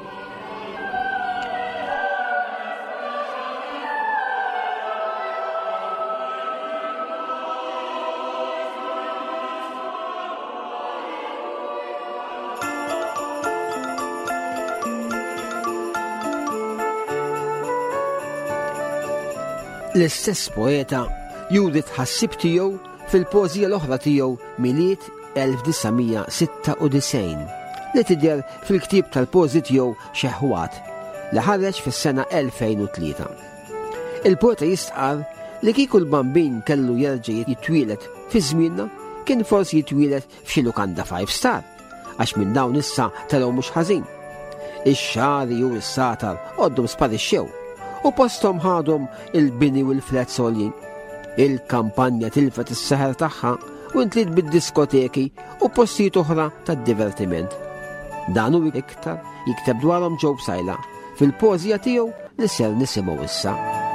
Speaker 3: L-istess poeta juri tħassib tiegħu fil-pożija l-oħra tiegħu miliet elf disajn sitta u disajn li tidher fil-ktieb tal-pożi tiegħu Xeħwat li ħareġ fis-sena elfejn u tlieta. Il-poeta jistqar li kieku l-bambin kellu jerġa' jitwielet fi żmienna kien forsi jitwielet f'xi lukanda five star għax minn dawn issa telgħu mhux ħażin. Ix-xari u s-satar għoddhom sparixxew u posthom ħadhom il-bini u l-flet soljin. Il-kampanja tilfet is-seħer tagħha u intliet bid-diskoteki u postijiet oħra tad-divertiment. Dan u iktar jikteb dwarhom Joe Bsajla fil-pożija tiegħu li ser nisimgħu issa.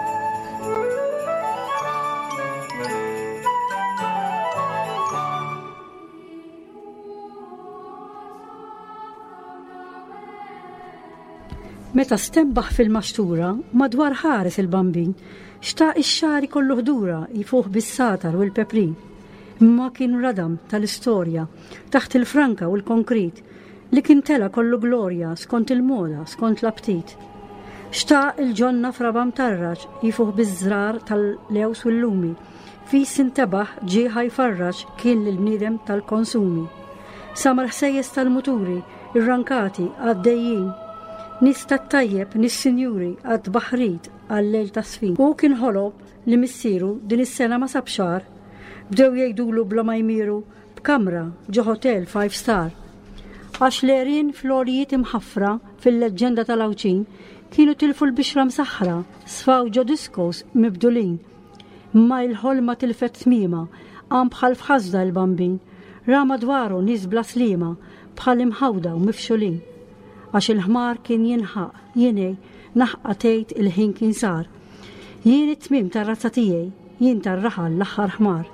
Speaker 4: Meta stembaħ fil-maxtura madwar ħares il-bambin xtaq ix-xari kollu ħdura jifuh bis-satar u l-peprin. Imma kien radam tal-istorja taħt il-franka u l-konkrit li kien tela kollu glorja skont il-moda, skont l-aptit. Xtaq il-ġonna frabam tarraġ jifuh biz-żrar tal-lews u l-lumi. Fi sintebaħ ġieħa jfarraġ kien l-bniedem tal-konsumi. Samar ħsejjes tal-muturi, irrankati, għaddejjin. Nis tat-tajjeb, nis sinjuri, għad baħrit għall-lejl ta' sfin. U kien ħolob li missiru din is-sena ma sabxar, bdew jgħidulu bla ma jmiru b'kamra ġo hotel five star. Għax lerin florijiet imħaffra fil-leġġenda tal-Awċin kienu tilfu l-bixra msaħħra, sfaw ġo diskos mibdulin. Ma il-ħolma tilfet tmima, għam bħal fħazda l-bambin, rama dwaru nis bla slima, bħal imħawda u mifxulin. għax il-ħmar kien jinħaq, jienej naħqa tgħid il-ħin kien sar. Jien it-tmiem tar-razza tiegħi, jien tar-raħal l-aħħar ħmar.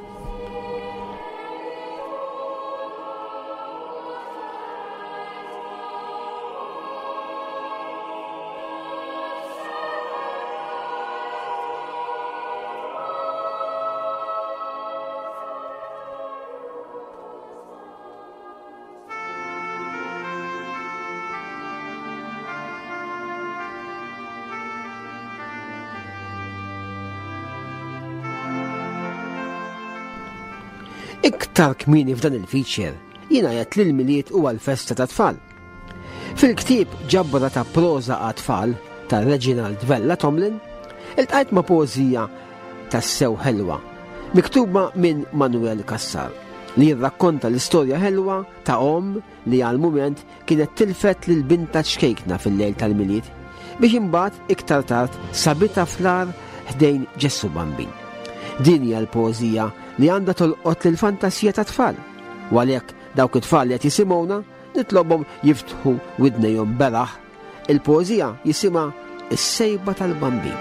Speaker 3: Iktar kmini f'dan il-feature jina jgħat li l-miliet huwa l-festa ta' tfal. Fil-ktib ġabbra ta' proza għat tfal ta' Reginald Vella Tomlin, iltqajt ma' poezija ta' sew ħelwa, miktuba minn Manuel Kassar, li jirrakkonta l-istorja ħelwa ta' om li għal-moment kienet tilfet lil binta ċkejkna fil-lejl tal-miliet biex imbagħad iktar tard sabita flar ħdejn Ġessu Bambin. Din hija l-poezija li għandha tolqot lil fantasija ta' tfal, u għalhekk dawk it-tfal li qed jisimgħuna nitlobhom jiftħu widnejhom beraħ. Il-poezija jisimha Is-sejba tal-Bambin.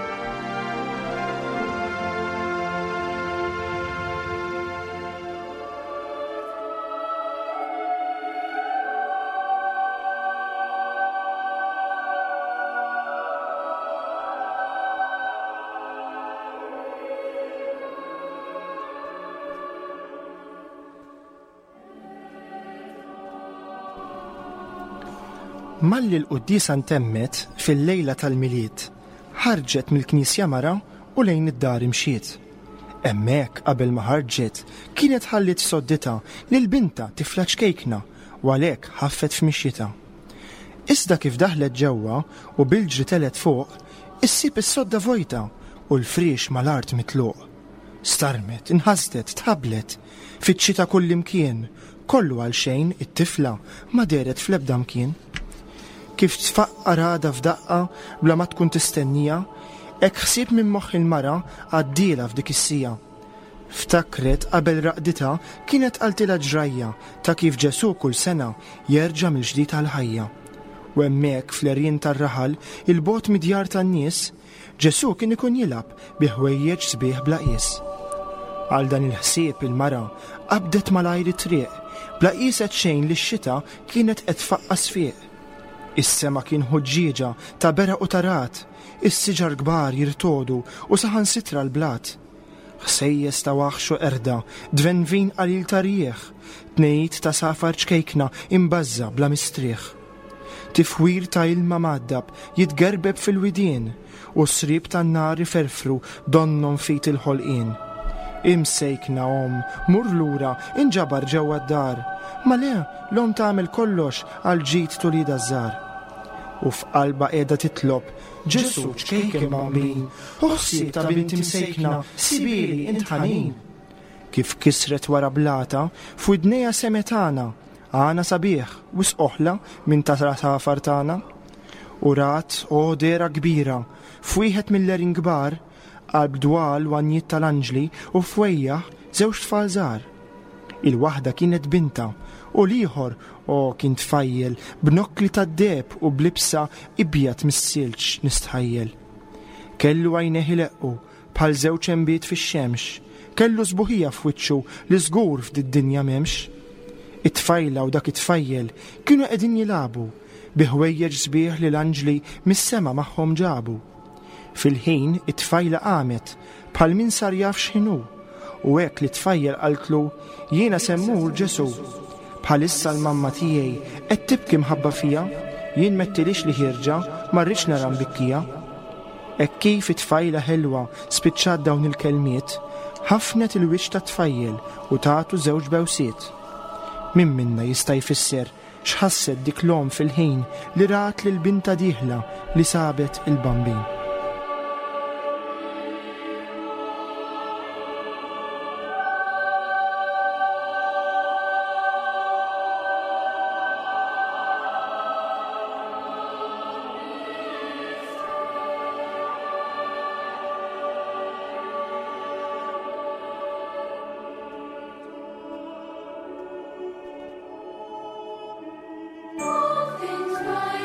Speaker 5: Malli l-Quddisa ntemmet fil-lejla tal-miliet, ħarġet mill-Knisja mara u lejn id-dar imxiet. Hemmhekk qabel ma ħarġet kienet ħallit soddita lil binta tifla ċkejkna u għalhekk ħaffet f'mixjita. Iżda kif daħlet ġewwa u bil-ġri telet fuq, issib is-sodda vojta u l-friex mal-art mitluq. Starmet, inħasdet, tħablet, fiċ-xita kullimkien, kollu għal xejn it-tifla ma deret fl-ebda mkien. Kif tfaqqa rada f'daqqa bla ma tkun tistennija, hekk ħsieb minn moħħ il-mara għaddiela f'dik is-sija. Ftakret qabel raqdita kienet qaltilha ġrajja ta' kif Ġesu kull sena jerġa' mill-ġdid għall-ħajja. U hemmhekk fl-erjien tar-raħal il-bogħod mid-djar tan-nies, Ġesu kien ikun jilgħab bi ħwejjeġ sbieħ bla qies. Għal dan il-ħsieb il-mara qabdet malajr it-triq bla qiset xejn li x-xita kienet qed tfaqqa sfiq. Is-sema kien ħuġġieġa ta' beraq u tarat, is-siġar kbar jirtodu u saħansitra l-blat. Ħsejjes ta' waħxu erda, dvenvin qalil tarieħ, tnejt ta' safar ċkejkna imbażza bla mistrieħ. Tifwir ta' ilma maddab jitgerbeb fil-widien u srib ta' nar iferfru donnom fit il-ħolqien. Imsejkna om, mur lura, inġabar ġewwa d-dar, ma le l-om tagħmel kollox għal ġid tulida żżar. U f'qalba qiegħda titlob Ġesu ċkejken Bambin, ħossib ta' binti msejkna sibili int ħanin. Kif kisret wara blata f'widnejha semetana, għana sabiħ wis oħla minn ta' safar tagħna. U rat odera kbira f'wieħed mill-lerin kbar qalb dwal wanjiet tal-anġli u f'wejjaħ żewġ tfal żgħar. Il-waħda kienet binta u l-ieħor o kien tfajjel b'nokkli tad-deb u blibsa ibjat mis-silġ nistħajjel. Kellu għajneħ ileqqu bħal żewġ embiet fix-xemx, kellu sbuħija f'wiċċu li żgur f'did-dinja m'hemmx. It-tfajla u dak it-tfajjel kienu qegħdin jilagħbu bi ħwejjeġ sbieħ li l-anġli mis-sema magħhom ġabu. Fil-ħin it-tfajla qamet bħal min sar jaf x'inhu u hekk li tfajjel qaltlu jiena semmur Ġesu. Bħalissa l-mamma tiegħi qed tibki mħabba fija, jien mettilix li ħirġa ma rridx nara mbikkija. Hekk kif it-tfajla ħelwa spiċċat dawn il-kelmiet, ħafnet il-wiċċ ta' tfajjel u tagħtu żewġ bewsiet. Min minna jista' jfisser x'ħasset dik l-om fil-ħin li rat lil binta dieħla li sabet il-bambin.
Speaker 6: All things right.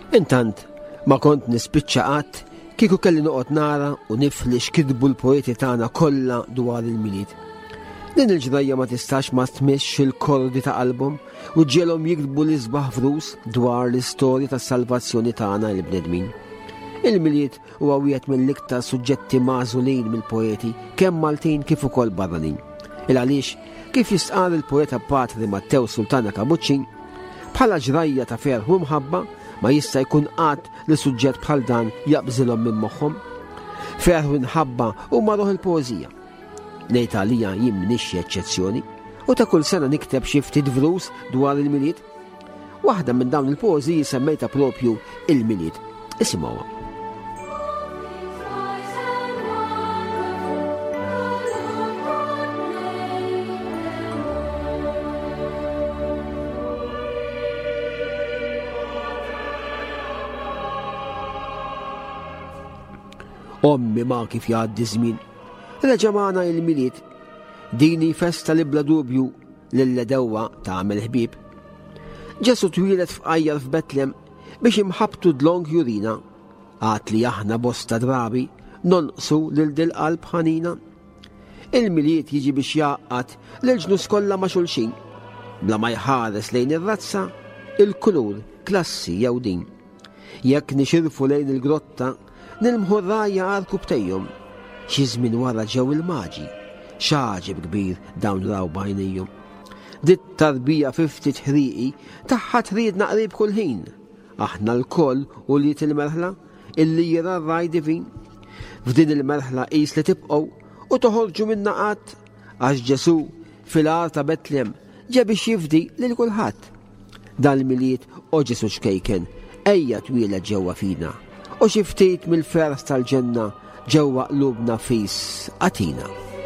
Speaker 3: Intant ma kont nispiċċa qatt kieku kelli noqgħod nara u nifli x'kitbu l-poeti tagħna kollha dwar il-milied. Din il-ġrajja ma tistax ma tmexx il-kordi ta' qalbhom u ġielhom jiktbu l-isbaħ frus dwar l-istorja tas-salvazzjoni tagħna l-bnedmin. Il-milied huwa wieħed mill-iktar suġġetti magħżulin mill-poeti kemm Maltin kif ukoll barranin. Il għaliex kif jistqar il-poeta patri Mattew Sultana Kabuċċin bħala ġrajja ta' ferħ u mħabba ma jista' jkun qatt li suġġett bħal dan jaqbżilhom minn moħħhom. Ferħ u nħabba huma ruħ il-poeżija. Ngħid għalija jien m'iniex eċċezzjoni u ta' kull sena nikteb xi ftit vrus dwar il-milied. Waħda minn dawn il-poeżiji semmejta propju il-milied. Isimgħuha. Ommi ma kif jgħaddi żmien. Reġa' magħna il-milied dini festa li bla dubju lill-ledewwa tagħmel ħbieb. Ġesu twilet f'qajjar f'Betlem biex imħabtu dlong jurina għad li aħna bosta drabi nonqsu lil dil qalb ħanina. Il-milied jiġi biex jaqqat l-ġnus kollha ma' xulxin bla ma jħares lejn ir-razza, il-kulur, klassi jew din. Jekk nixirfu lejn il-grotta nilmħu r-rajja għarku btejjom, xi żmien wara ġew il-maġi, x'għaġeb kbir dawn raw bajnejhom. Dit tarbija fi ftit ħriqi tagħha tridna qrib kull ħin. Aħna l-koll u li il-merħla illi jira r-raj divin. F'din il-merħla qis li tibqgħu u toħorġu minna qatt għax Ġesu fil-għar ta' Betlem ġa biex jifdi lil kulħadd. Dal-milied o Ġesu xkejken ejja twieled ġewwa fina. U xi ftit mill-ferħ tal-ġenna ġewwa qlubna fis qatina.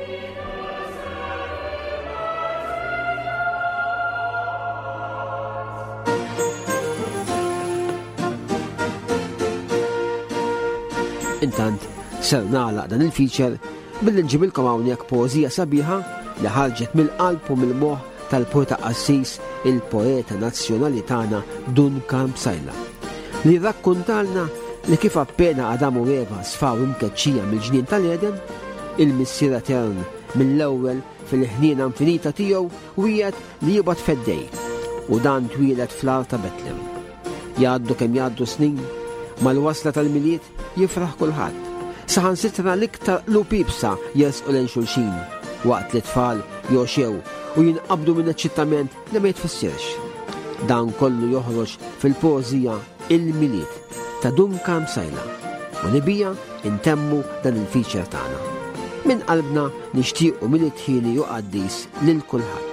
Speaker 3: Intant ser nagħlaq dan il-feature billi nġibilkom hawnhekk poeżija sabiħa li ħarġet mill-qalb u mill-moħħ tal-poeta Assis, il-poeta nazzjonali tagħna Duncan Msajla, li rrakkuntalna li kif appena Adam u Eva sfaw imkeċċija mill-ġnien tal-Eden, il-missier etern mill-ewwel fil-ħniena infinita tiegħu wieħed li jibgħat feddej u dan twieled fl-ar ta' Betlem. Jgħaddu kemm jgħaddu snin, mal-wasla tal-milied jifraħ kulħadd. Saħansitra l-iktar lupibsa jersqu lejn xulxin waqt li tfal joxew u jinqabdu minn eċċittament li ma jitfissirx. Dan kollu joħroġ fil-poeżija Il-milied ta' Duncan Msajla u li bija intemmu dan il-feature tagħna. Min qalbna nixtiequ mill-itħieli u qaddis lil kulħadd.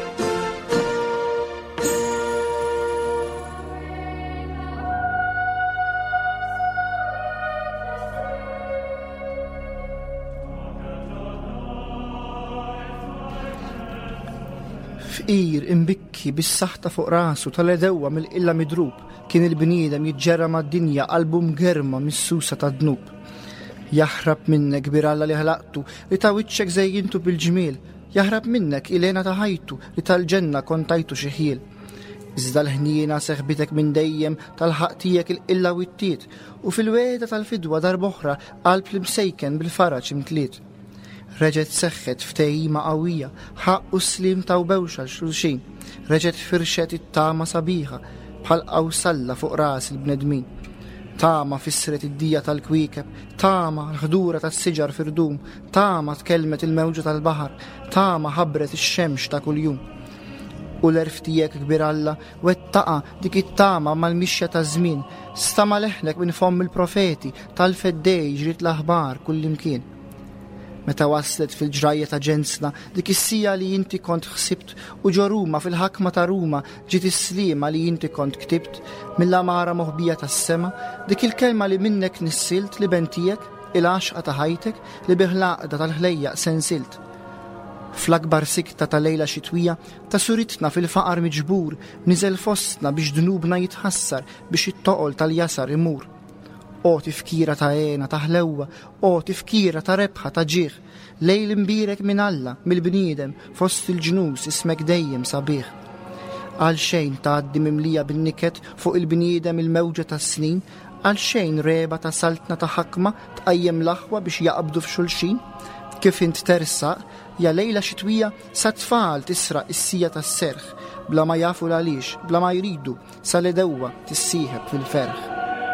Speaker 2: Fqir imbikki bis-saħta fuq rasu tal-edewwa mill-qilla midrub kien il-bniedem jiġġerra mad-dinja qalbu mgerma mis-susa tad-dnub. Jaħrab minnek biralla li ħlaqtu li ta' wiċċek żejjintu bil-ġmiel, jaħrab minnek ilena ta' ħajtu li tal-ġenna kontajtu xi ħiel. Iżda l-ħniena seħbitek minn dejjem tal-ħaqtijek il-qilla u t-tiet u fil-weda tal-fidwa darb'oħra qalb li msejken bil-faraġ imtliet. Reġet seħħet ftehima qawwija, ħaq u slim taw bewxa l-xulxin, reġet firxet it-tama sabiħa bħal qawsalla fuq ras il-bnedmin. Tama fissret id-dija tal-kwikeb, tama l-ħdura tas-siġar firdum, tama tkellmet il-mewġa tal-baħar, tama ħabbret ix-xemx ta' kuljum. U l-erftijek kbiralla wettaqa dik it-tama mal-mixja ta' żmien, stama leħnek minn fomm il-profeti tal-feddej ġrid l-aħbar kullimkien. Meta waslet fil-ġrajja ta' ġensna dik is-sija li inti kont ħsibt u ġoruma fil-ħakma ta' Ruma ġiet is-sliema li inti kont ktibt mill-amara moħbija tas-sema, dik il-kelma li minnek nissilt li bentijek il-għaxqa ta' ħajtek li biħlaqda tal-ħlejja sensilt. Fl-akbar sikta ta' lejla xitwija ta' suritna fil-faqar miġbur niżel fostna biex dnubna jitħassar biex it-toqol tal-jasar imur. O tifkira ta' għena ta' ħlewwa, o tifkira ta' rebħa ta' ġieħ, lejl imbirek minn Alla, mill-bniedem, fost il-ġnus ismek dejjem sabiħ. għalxejn tgħaddi mimlija bin-niket fuq il-bniedem il-mewġa tas-snin, għalxejn reba ta' saltna ta' ħakma tqajjem l-aħwa biex jaqbdu f'xulxin, kif int tersaq ja lejla xitwija sa tfal tisraq is-sija tas-serħ, bla ma jafu l-għaliex, bla ma jridu, sa li dewwa tissieħeb fil-ferħ.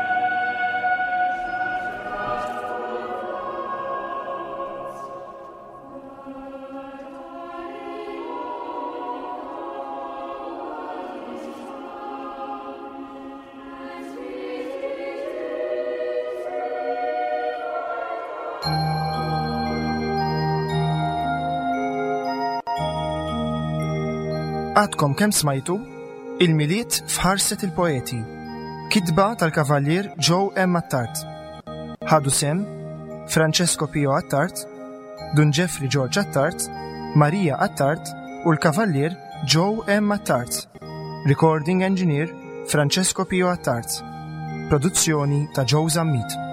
Speaker 5: Għadkom kemm smajtu il-miliet f'ħarset il-poeti, kitba tal-kavallier Joe M. Attard. Ħadu sem Francesco Pio Attard, Dun Jeffrey George Attard, Maria Attard u l-kavallier Joe M. Attard. Recording engineer Francesco Pio Attard. Produzzjoni ta' Joe Zammit.